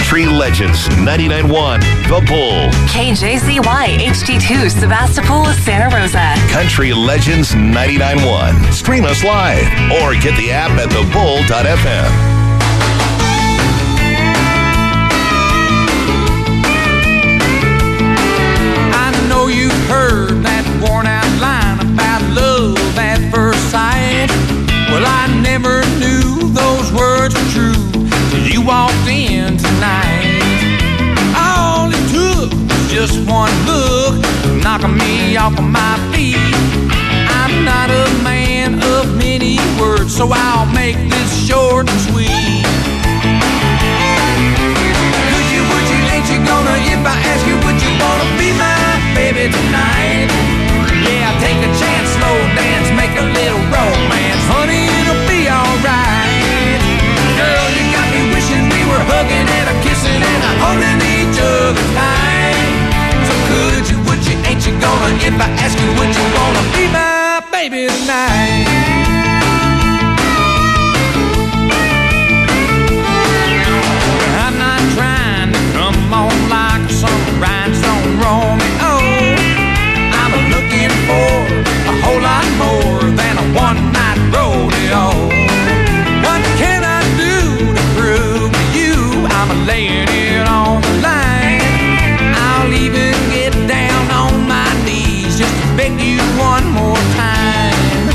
Country Legends 99.1 The Bull. KJZY HD2 Sebastopol, Santa Rosa. Country Legends 99.1. Stream us live or get the app at thebull.fm. You've heard that worn out line about love at first sight. Well, I never knew those words were true till you walked in tonight. All it took was just one look, knocking me off of my feet. I'm not a man of many words, so I'll make this short and sweet. Could you, would you, ain't you gonna, if I ask you, would you wanna be my baby tonight? Yeah, take a chance, slow dance, make a little romance. Honey, it'll be alright. Girl, you got me wishing we were hugging and a kissing and a holding each other tight. So could you, would you, ain't you gonna, if I ask you, would you wanna be my baby tonight? I'm not trying to come on like some rhinestone Romeo. I'm looking for a whole lot more than a one-night rodeo. What can I do to prove to you I'm laying it on the line? I'll even get down on my knees just to beg you one more time.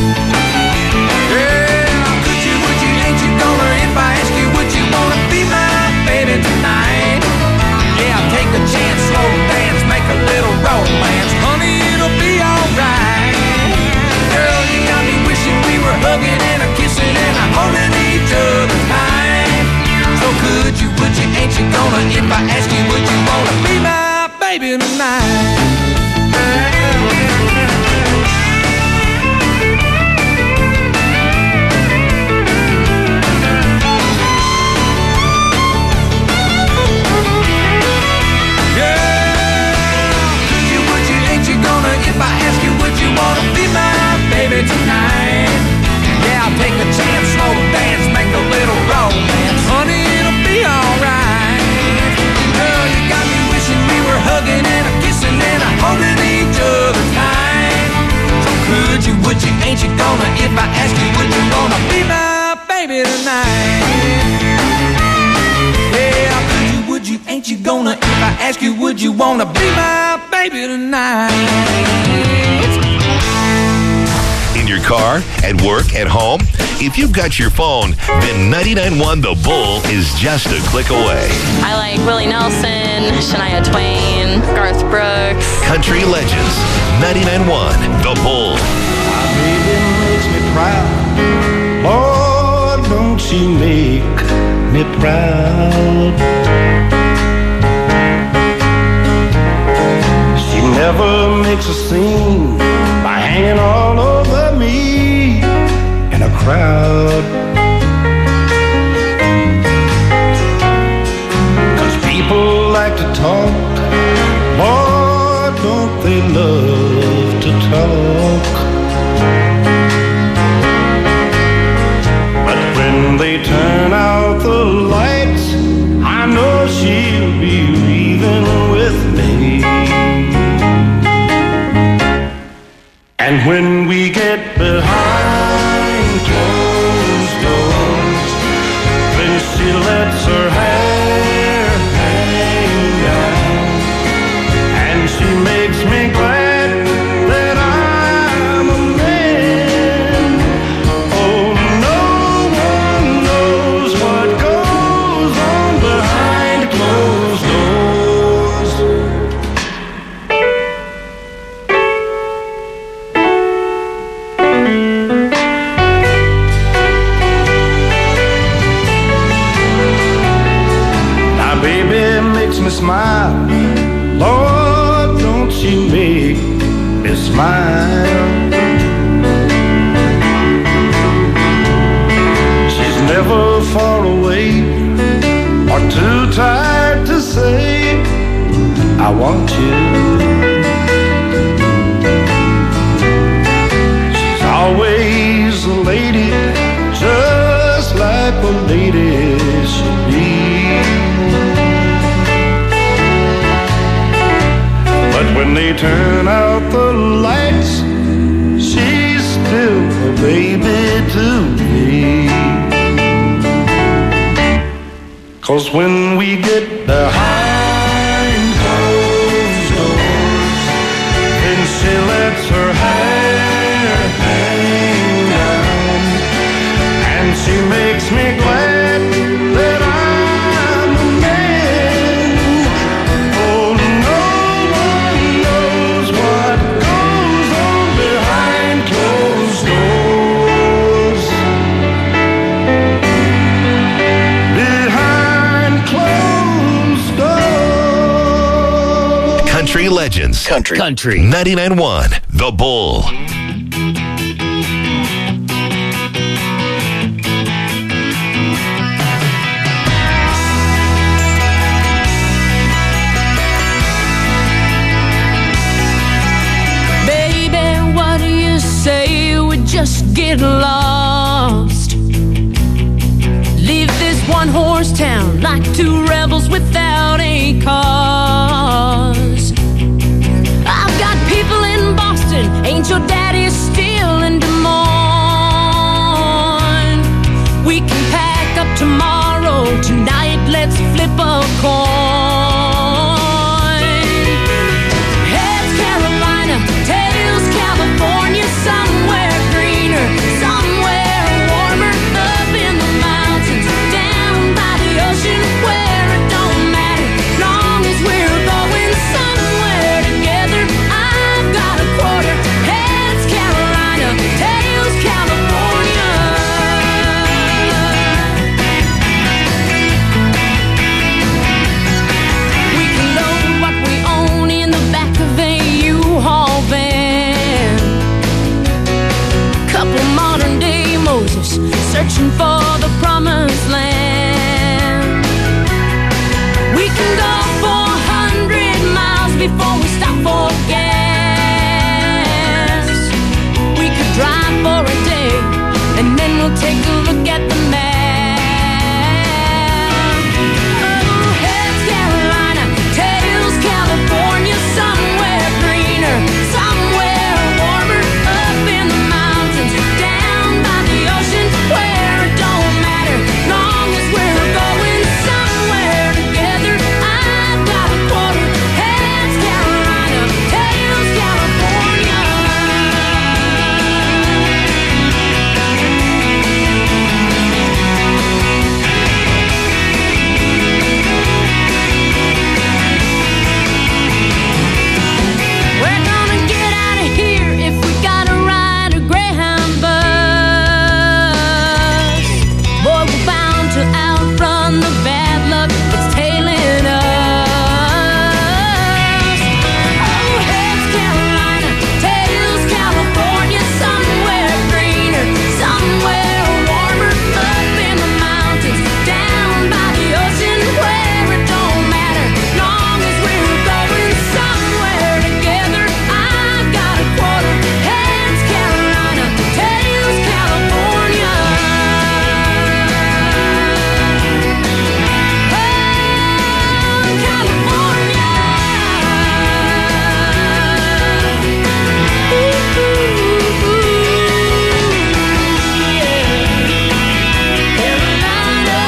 Girl, could you, would you, ain't you gonna, if I ask you, would you wanna be my baby tonight? Yeah, take a chance, slow dance, make a little romance. Honey, it'll be alright. Girl, you got me wishing we were hugging and a kissing and a holding each other tight. So could you, would you, ain't you gonna, if I ask you, would you wanna be my baby tonight? If I ask you, would you wanna be my baby tonight? Yeah, I'll take a chance, slow dance, make a little romance. Honey, it'll be alright. Girl, you got me wishing we were hugging and a kissing and a holding each other tight. So could you, would you, ain't you gonna, if I ask you, would you wanna be my baby tonight? Yeah, could you, would you, ain't you gonna, if I ask you, would you wanna be my baby tonight? In your car, at work, at home, if you've got your phone, then 99.1 The Bull is just a click away. I like Willie Nelson, Shania Twain, Garth Brooks. Country Legends 99.1 The Bull. My baby makes me proud. Lord, don't she make me proud. She never makes a scene by hanging all over me in a crowd. 'Cause people like to talk, Lord, don't they love to talk. But when they turn out the lights, I know she'll be breathing with me. And when we get behind closed doors, then she lets her hair hang down, and she makes me glad that I'm a man. Oh, no one knows what goes on behind closed doors. Smile, Lord, don't she make me smile. She's never far away or too tired to say I want you. She's always a lady, just like a lady should be. they turn out the lights, she's still a baby to me. 'Cause when we get behind closed doors, then she lets her hair hang down, and she makes me glad that I'm a man. Oh, no one knows what goes on behind closed doors. Behind closed doors. Country Legends. Country. 99.1 The Bull. Baby, what do you say we just get lost? Leave this one-horse town like two rebels without a cause. I've got people in Boston, ain't your daddy still in Des Moines? We can pack up tomorrow, tonight let's flip a coin. Heads Carolina, tails California, somewhere greener, somewhere warmer, up in the mountains, down by the ocean, where it don't matter, long as we're going somewhere together. I've got a quarter. Heads Carolina, tails California. We can load what we own in the back of a U-Haul van. Couple modern day Moses searching for the promised land. We can go 400 miles before we stop for gas. We could drive for a day and then we'll take a look at the map. Oh, heads Carolina, tails California, somewhere greener, somewhere warmer, up in the mountains, down by the ocean, where it don't matter, long as we're going somewhere together. I've got a quarter. Heads Carolina, tails California. We're gonna get out of here if we gotta ride a Greyhound bus. Boy, we're bound to outrun the bad luck that's tailing us. Oh, heads Carolina, tails California, somewhere greener, somewhere warmer, up in the mountains, down by the ocean, where it don't matter, long as we're going somewhere together. I've got a quarter. Heads Carolina, tails California. Oh, California. Ooh, yeah. Carolina,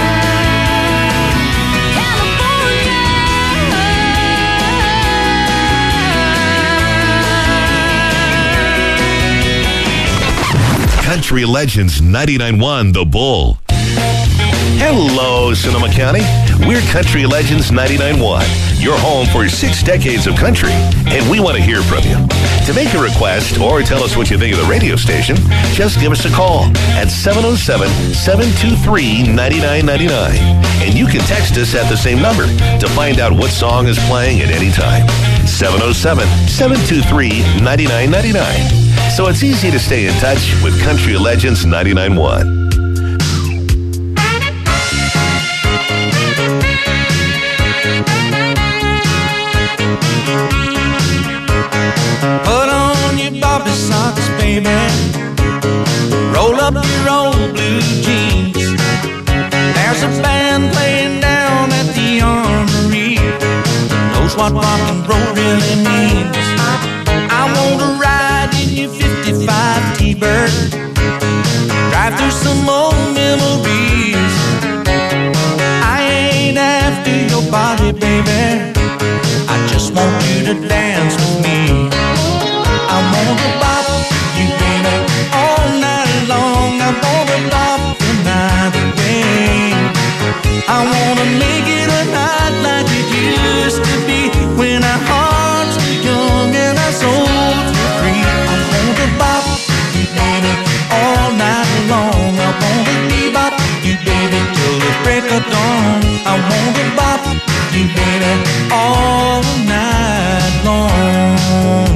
California. Country Legends 99.1 The Bull. Hello, Sonoma County. We're Country Legends 99.1, your home for 6 decades of country, and we want to hear from you. To make a request or tell us what you think of the radio station, just give us a call at 707-723-9999. And you can text us at the same number to find out what song is playing at any time. 707-723-9999. So it's easy to stay in touch with Country Legends 99.1. Put on your Bobby socks, baby. Roll up your old blue jeans. There's a band playing down at the Armory. knows what rock and roll really means. I want to ride in your 55 T-Bird, drive through some old memories. I ain't after your body, baby, I just want you to dance with me. I want to bop you, baby, all night long. I want to bop the night away. I want to make it a night like it used to be, when our hearts were young and our souls were free. I want to bop you, baby, all night long. I want to bebop you, baby, till the break of dawn. I want to bop you, baby, all night long.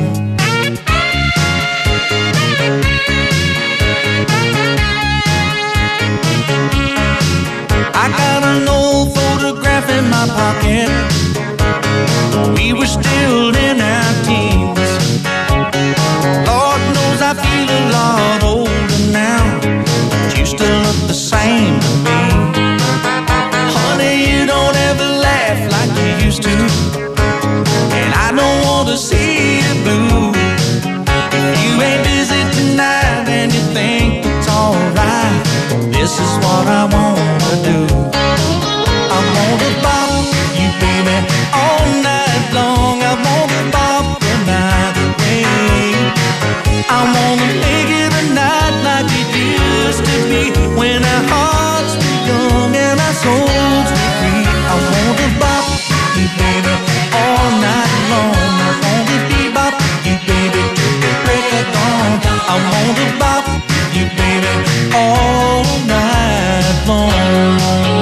I got an old photograph in my pocket. We were still in our teens. Lord knows I feel a lot older now, but you still look the same to me. Honey, you don't ever laugh like you used to, and I don't want to see you blue. If you ain't busy tonight and you think it's alright, this is what I wanna do. I wanna bop you, baby, all night long. I wanna bop the night away. I wanna make it a night like it used to be, when our hearts were young and our souls were free. I wanna bop you, baby, all night long. I wanna bebop you, baby, till the break of dawn. I wanna bop you, baby, all night long.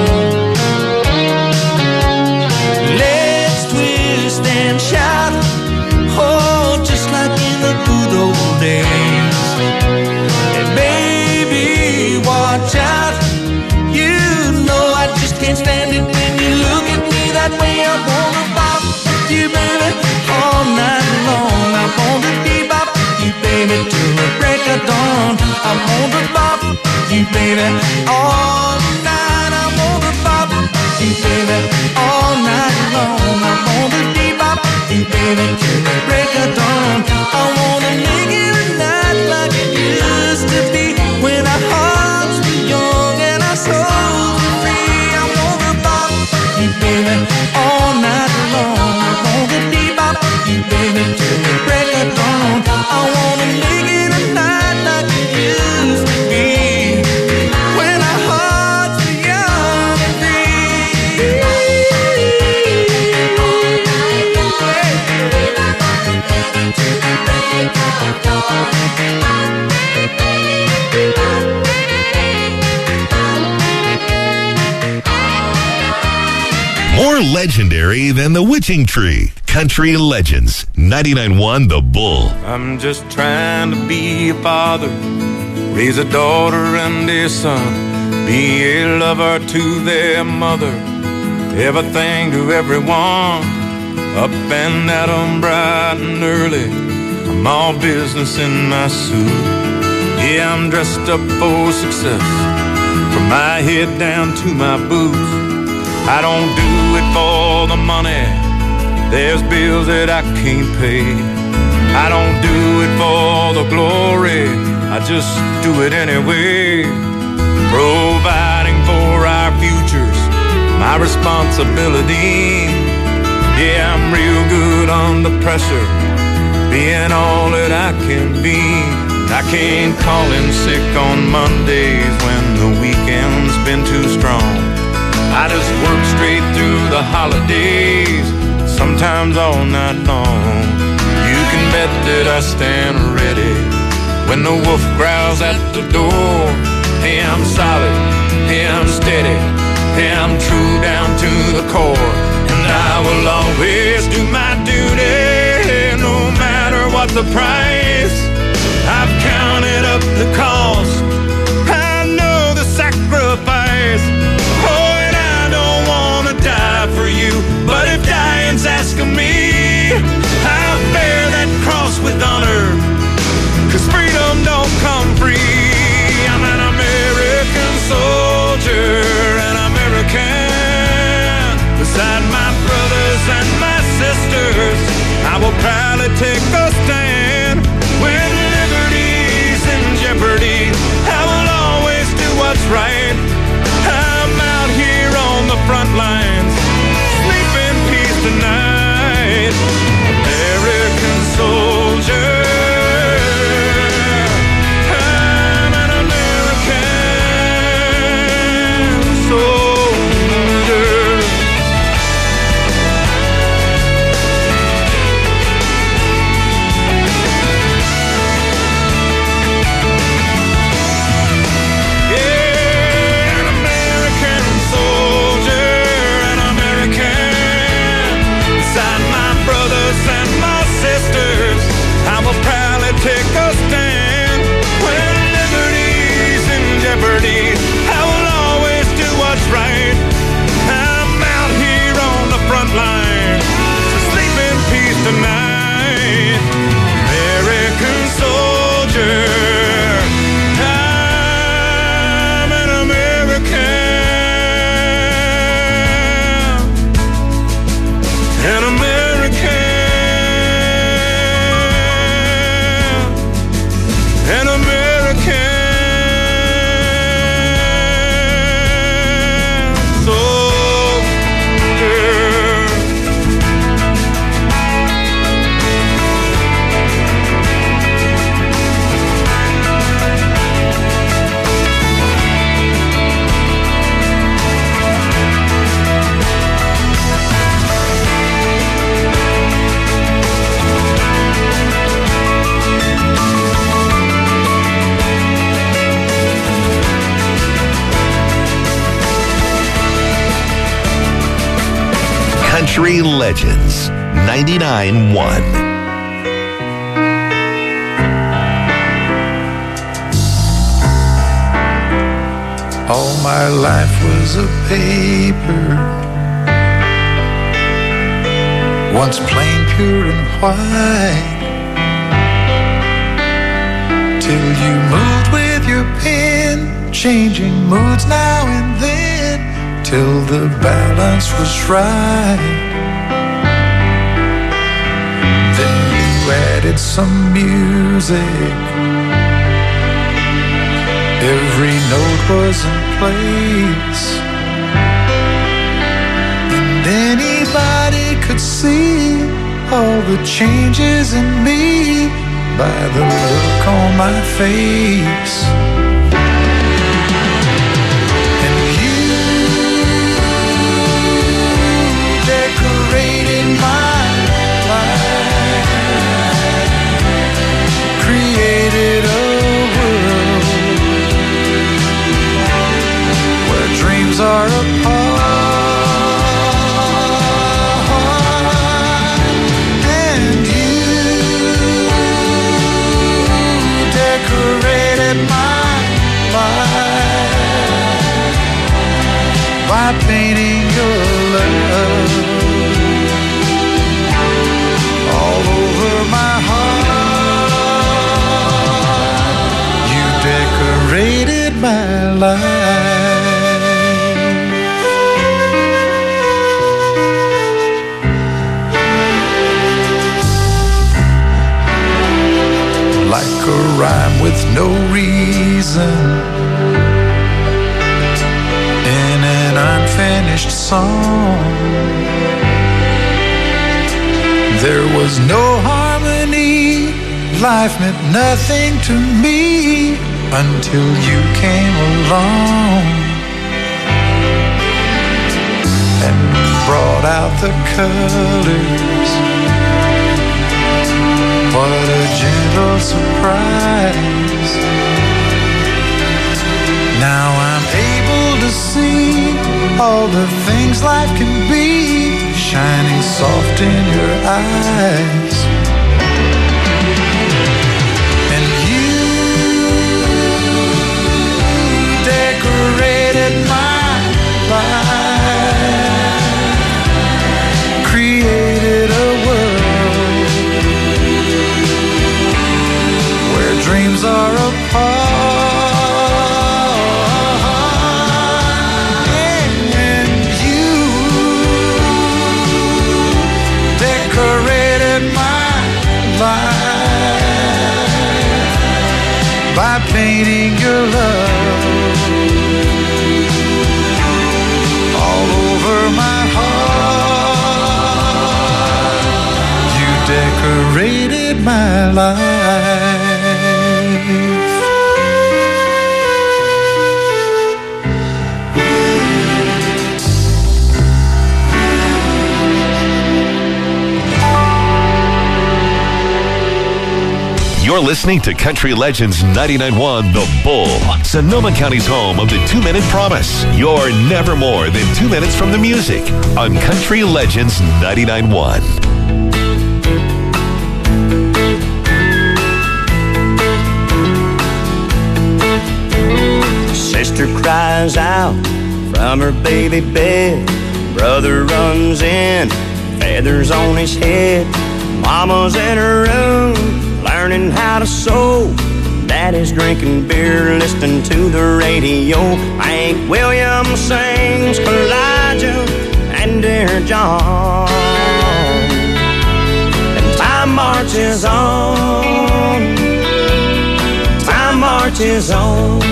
Let's twist and shout, oh, just like in the good old days. And baby, watch out, you know I just can't stand it when you look at me that way. I wanna bop you, baby, all night long. I wanna bebop you, baby, till the break of dawn. I wanna bop you, baby, all night. I wanna bop you, baby, all night long. I wanna bebop you, baby, till the break of dawn. I wanna make it a night like it used to be, when our hearts were young and our souls were free. I wanna bop you, baby, all night long. I wanna bebop you, baby, till the break of dawn. I wanna make it a night like it used to be, when our hearts were young and free. More legendary than the Witching Tree. Country Legends. 99.1 The Bull. I'm just trying to be a father, raise a daughter and a son, be a lover to their mother, everything to everyone. Up and at 'em bright and early, I'm all business in my suit. Yeah, I'm dressed up for success, from my head down to my boots. I don't do it for the money, there's bills that I can't pay. I don't do it for the glory, I just do it anyway. Providing for our futures, my responsibility. Yeah, I'm real good under pressure, being all that I can be. I can't call in sick on Mondays when the weekend's been too strong. I just work straight through the holidays, sometimes all night long. You can bet that I stand ready when the wolf growls at the door. Hey, I'm solid, hey, I'm steady, hey, I'm true down to the core. And I will always do my duty, no matter what the price. I've counted up the cost, I know the sacrifice. Oh, and I don't want to die for you, but if dying's asking me, I'll bear that cross with honor, 'cause freedom don't come free. I'm an American soldier, an American, beside my brothers and my sisters. Country Legends 99.1. All my life was a paper, once plain, pure and white, till you moved with your pen, changing moods now and then, till the balance was right. Then you added some music, every note was in place, and anybody could see all the changes in me by the look on my face. And you decorated my life, created a dreams are apart, and you decorated my life by painting your love all over my heart. You decorated my life. Like a rhyme with no reason in an unfinished song, there was no harmony, life meant nothing to me until you came along and brought out the colors. What a gentle surprise. Now I'm able to see all the things life can be, shining soft in your eyes. And you decorated my life, created a world dreams are apart, and you decorated my life by painting your love all over my heart. You decorated my life. You're listening to Country Legends 99.1 The Bull, Sonoma County's home of the 2-minute promise. You're never more than 2 minutes from the music on Country Legends 99.1. Sister cries out from her baby bed. Brother runs in, feathers on his head. Mama's in her room, learning how to sew. Daddy's drinking beer, listening to the radio. Hank Williams sings Elijah and Dear John. And time marches on, time marches on.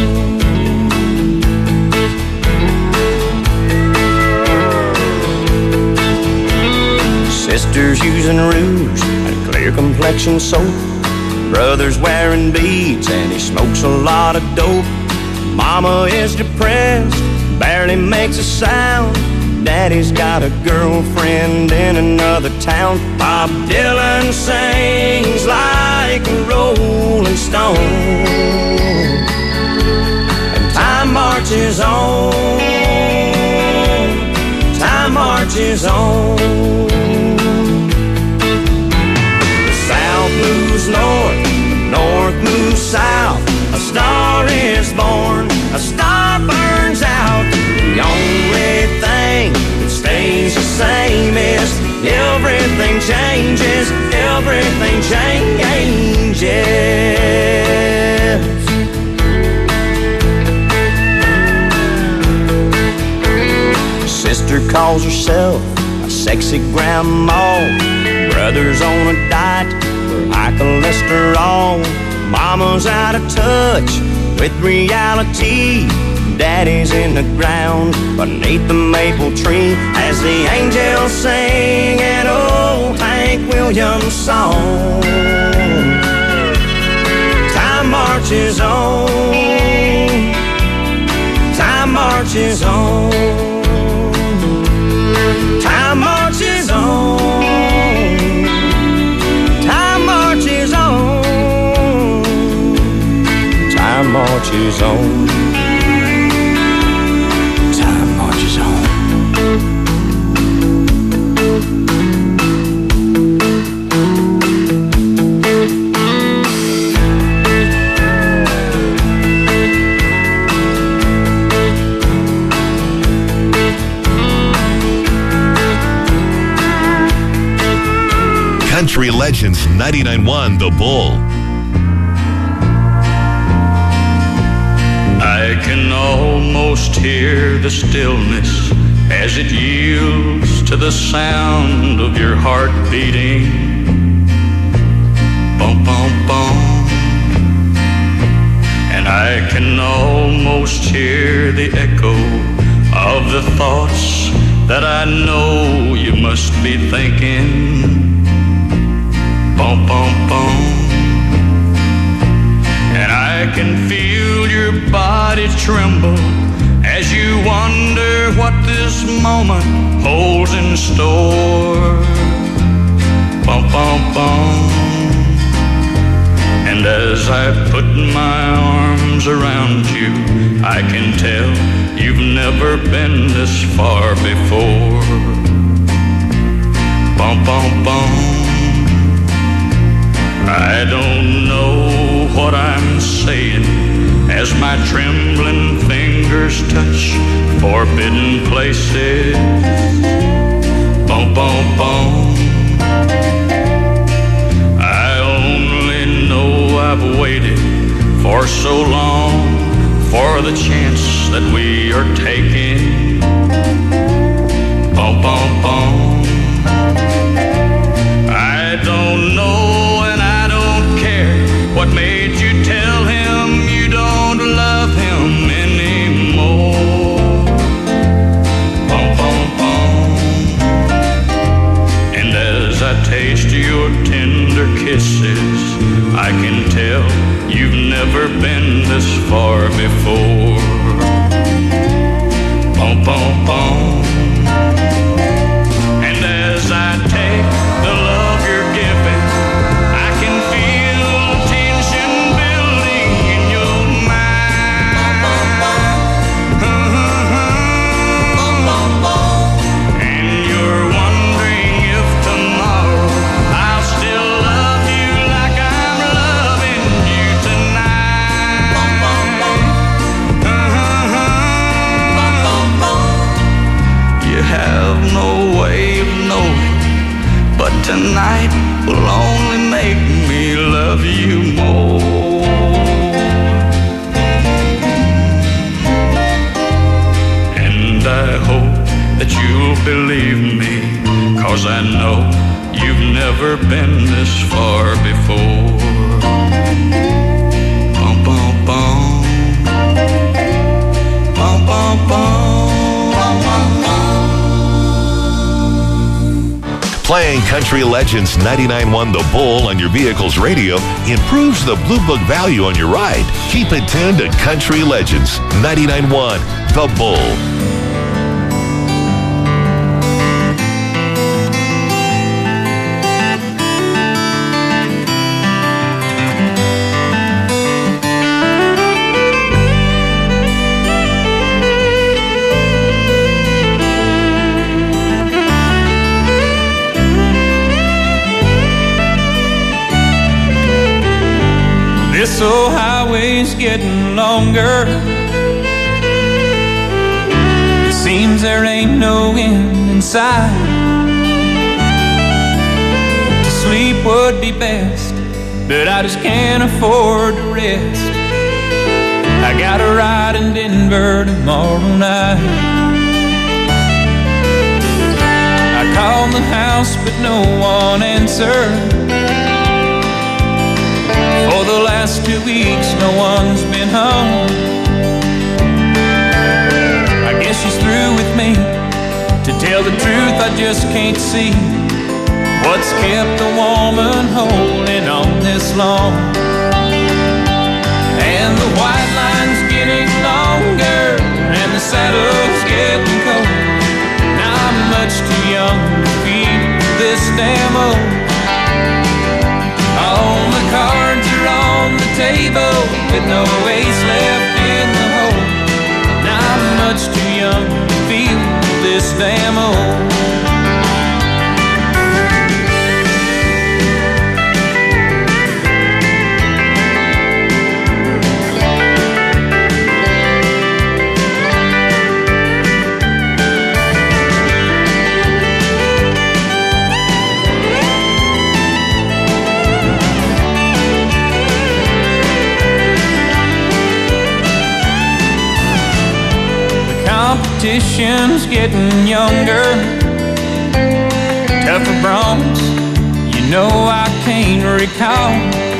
Sister's using rouge and clear complexion soap. Brother's wearing beads and he smokes a lot of dope. Mama is depressed, barely makes a sound. Daddy's got a girlfriend in another town. Bob Dylan sings like a rolling stone. And time marches on, time marches on. goes north, north moves south. A star is born, a star burns out. The only thing that stays the same is everything changes, everything changes. Sister calls herself a sexy grandma. Brother's on a diet for high cholesterol. Mama's out of touch with reality. Daddy's in the ground beneath the maple tree as the angels sing an old Hank Williams song. Time marches on, time marches on, time marches on, time marches on, time marches on. Country Legends 99.1 The Bull. I can almost hear the stillness as it yields to the sound of your heart beating. Bum, bum, bum. And I can almost hear the echo of the thoughts that I know you must be thinking. Bum, bum, bum. And I can feel your body tremble as you wonder what this moment holds in store. Bum, bum, bum. And as I put my arms around you, I can tell you've never been this far before. Bum, bum, bum. I don't know what I'm saying as my trembling fingers touch forbidden places. Bum, bum, bum. I only know I've waited for so long for the chance that we are taking. Bum, bum, bum. I don't know what made you tell him you don't love him anymore. Bum, bum, bum. And as I taste your tender kisses, I can tell you've never been this far before. Bum, bum, bum. And as I take the love you're giving, I can feel tension building in your mind. And you're wondering if tomorrow I'll still love you like I'm loving you tonight. You have no way of knowing, but tonight will only make me love you more. And I hope that you'll believe me, 'cause I know you've never been this far before. Bum, bum, bum. Bum, bum, bum. Playing Country Legends 99.1 The Bull on your vehicle's radio improves the Blue Book value on your ride. Keep it tuned to Country Legends 99.1 The Bull. This old highway's getting longer. It seems there ain't no end in sight. To sleep would be best, but I just can't afford to rest. I got a ride in Denver tomorrow night. I called the house, but no one answered. For the last 2 weeks, no one's been home. I guess she's through with me. To tell the truth, I just can't see what's kept a woman holding on this long. And the white line's getting longer, and the saddle's getting cold. Now I'm much too young to feel this damn old. All the cards are on the table with no ace left in the hole. Now I'm much too young to feel this damn old. Competition's getting younger, tougher broncs, you know I can't recall.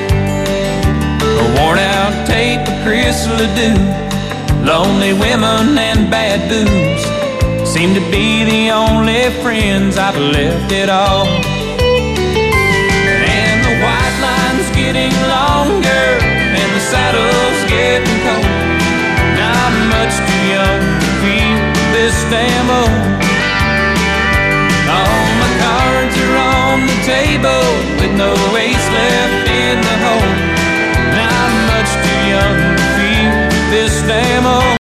A worn out tape of Chris Ledoux, lonely women and bad booze seem to be the only friends I've left at all. And the white line's getting longer, and the saddle's getting cold. Now I'm much too young to feel this damn old. All my cards are on the table with no ace left